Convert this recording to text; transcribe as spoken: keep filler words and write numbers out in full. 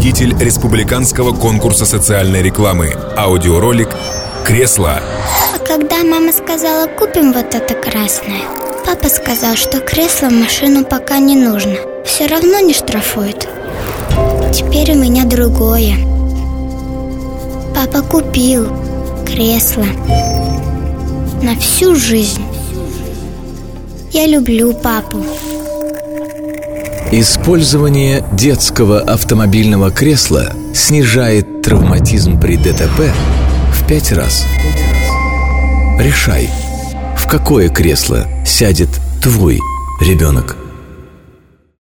победитель республиканского конкурса социальной рекламы. Аудиоролик «Кресло». А когда мама сказала: купим вот это красное, папа сказал, что кресло в машину пока не нужно, все равно не штрафуют. Теперь у меня другое. Папа купил кресло на всю жизнь. Я люблю папу. Использование детского автомобильного кресла снижает травматизм при ДТП в пять раз. Решай, в какое кресло сядет твой ребенок.